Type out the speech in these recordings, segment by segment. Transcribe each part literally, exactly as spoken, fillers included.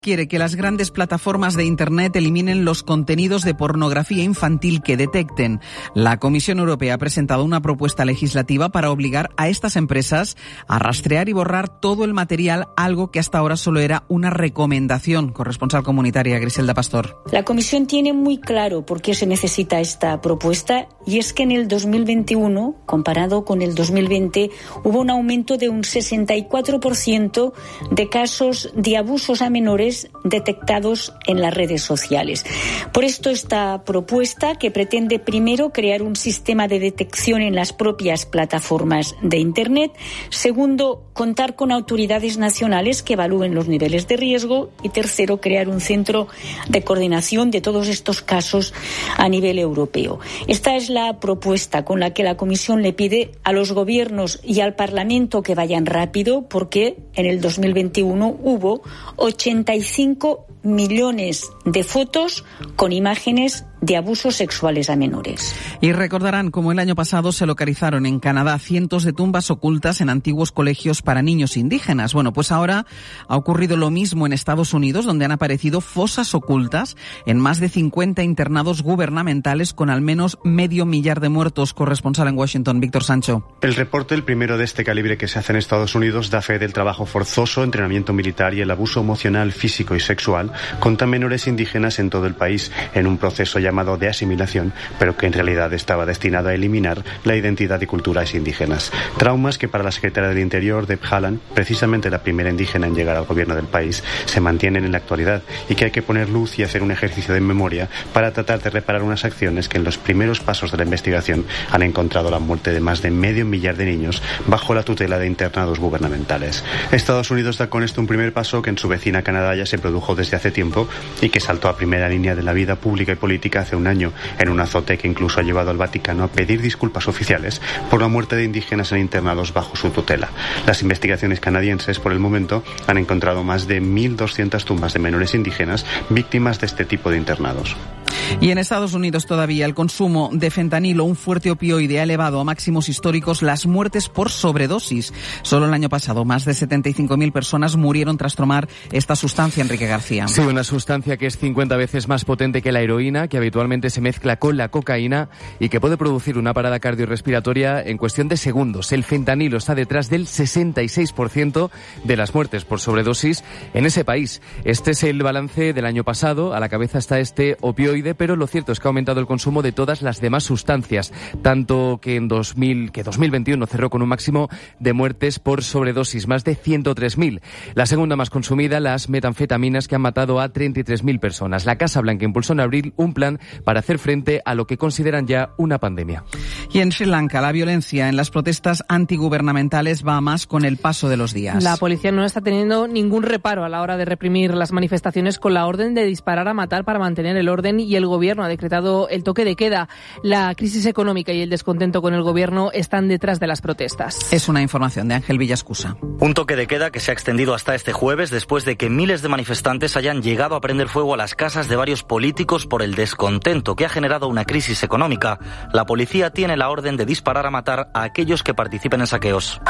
quiere que las grandes plataformas de Internet eliminen los contenidos de pornografía infantil que detecten. La Comisión Europea ha presentado una propuesta legislativa para obligar a estas empresas a rastrear y borrar todo el material, algo que hasta ahora solo era una recomendación. Corresponsal comunitaria Griselda Pastor. La Comisión tiene muy claro por qué se necesita esta propuesta, y es que en el dos mil veintiuno, comparado con el dos mil veinte, hubo un aumento de un sesenta y cuatro por ciento de casos de abusos a menores detectados en las redes sociales. Por esto esta propuesta, que pretende primero crear un sistema de detección en las propias plataformas de Internet, segundo, contar con autoridades nacionales que evalúen los niveles de riesgo, y tercero, crear un centro de coordinación de todos estos casos a nivel europeo. Esta es la propuesta con la que la Comisión le pide a los gobiernos y al Parlamento que vayan rápido, porque en el dos mil veintiuno hubo ochenta y cinco millones de fotos con imágenes de abusos sexuales a menores. Y recordarán cómo el año pasado se localizaron en Canadá cientos de tumbas ocultas en antiguos colegios para niños indígenas. Bueno, pues ahora ha ocurrido lo mismo en Estados Unidos, donde han aparecido fosas ocultas en más de cincuenta internados gubernamentales con al menos medio millar de muertos. Corresponsal en Washington, Víctor Sancho. El reporte, el primero de este calibre que se hace en Estados Unidos, da fe del trabajo forzoso, entrenamiento militar y el abuso emocional, físico y sexual contra menores indígenas en todo el país, en un proceso llamado de asimilación, pero que en realidad estaba destinado a eliminar la identidad y culturas indígenas. Traumas que para la secretaria del Interior, Deb Haaland, precisamente la primera indígena en llegar al gobierno del país, se mantienen en la actualidad y que hay que poner luz y hacer un ejercicio de memoria para tratar de reparar unas acciones que en los primeros pasos de la investigación han encontrado la muerte de más de medio millar de niños bajo la tutela de internados gubernamentales. Estados Unidos da con esto un primer paso que en su vecina Canadá ya se produjo desde hace tiempo y que saltó a primera línea de la vida pública y política hace un año, en un azote que incluso ha llevado al Vaticano a pedir disculpas oficiales por la muerte de indígenas en internados bajo su tutela. Las investigaciones canadienses, por el momento, han encontrado más de mil doscientas tumbas de menores indígenas víctimas de este tipo de internados. Y en Estados Unidos todavía el consumo de fentanilo, un fuerte opioide, ha elevado a máximos históricos las muertes por sobredosis. Solo el año pasado más de setenta y cinco mil personas murieron tras tomar esta sustancia, Enrique García. Sí, una sustancia que es cincuenta veces más potente que la heroína, que habitualmente se mezcla con la cocaína y que puede producir una parada cardiorrespiratoria en cuestión de segundos. El fentanilo está detrás del sesenta y seis por ciento de las muertes por sobredosis en ese país. Este es el balance del año pasado. A la cabeza está este opioide, pero lo cierto es que ha aumentado el consumo de todas las demás sustancias, tanto que en dos mil, que dos mil veintiuno cerró con un máximo de muertes por sobredosis, más de ciento tres mil. La segunda más consumida, las metanfetaminas, que han matado a treinta y tres mil personas. La Casa Blanca impulsó en abril un plan para hacer frente a lo que consideran ya una pandemia. Y en Sri Lanka, la violencia en las protestas antigubernamentales va a más con el paso de los días. La policía no está teniendo ningún reparo a la hora de reprimir las manifestaciones, con la orden de disparar a matar para mantener el orden, y el gobierno ha decretado el toque de queda. La crisis económica y el descontento con el gobierno están detrás de las protestas. Es una información de Ángel Villascusa. Un toque de queda que se ha extendido hasta este jueves, después de que miles de manifestantes hayan llegado a prender fuego a las casas de varios políticos por el descontento que ha generado una crisis económica. La policía tiene la orden de disparar a matar a aquellos que participen en saqueos.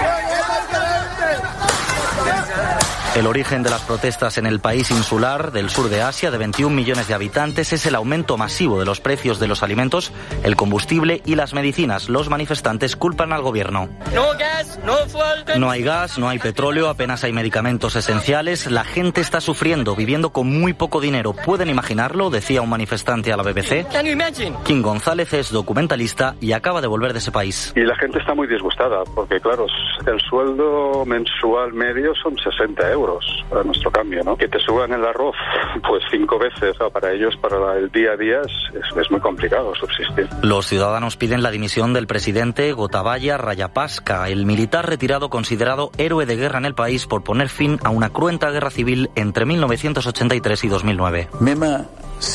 El origen de las protestas en el país insular del sur de Asia, de veintiún millones de habitantes, es el aumento masivo de los precios de los alimentos, el combustible y las medicinas. Los manifestantes culpan al gobierno. No gas, no fuel. No hay gas, no hay petróleo, apenas hay medicamentos esenciales. La gente está sufriendo, viviendo con muy poco dinero. ¿Pueden imaginarlo?, decía un manifestante a la B B C. King González es documentalista y acaba de volver de ese país. Y la gente está muy disgustada, porque claro, el sueldo mensual medio son sesenta euros. A nuestro cambio, ¿no? Que te suban el arroz pues cinco veces, ¿no? Para ellos, para el día a día es, es muy complicado subsistir. Los ciudadanos piden la dimisión del presidente Gotabaya Rajapaksa, el militar retirado considerado héroe de guerra en el país por poner fin a una cruenta guerra civil entre mil novecientos ochenta y tres y dos mil nueve. Mema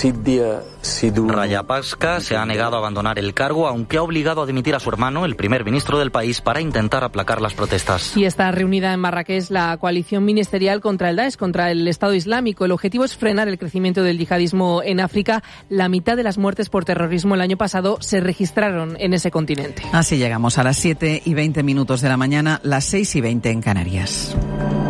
Rajapaksa se ha negado a abandonar el cargo, aunque ha obligado a dimitir a su hermano, el primer ministro del país, para intentar aplacar las protestas. Y está reunida en Marrakech la coalición ministerial contra el Daesh, contra el Estado Islámico. El objetivo es frenar el crecimiento del yihadismo en África. La mitad de las muertes por terrorismo el año pasado se registraron en ese continente. Así llegamos a las siete y veinte minutos de la mañana, las seis y veinte en Canarias.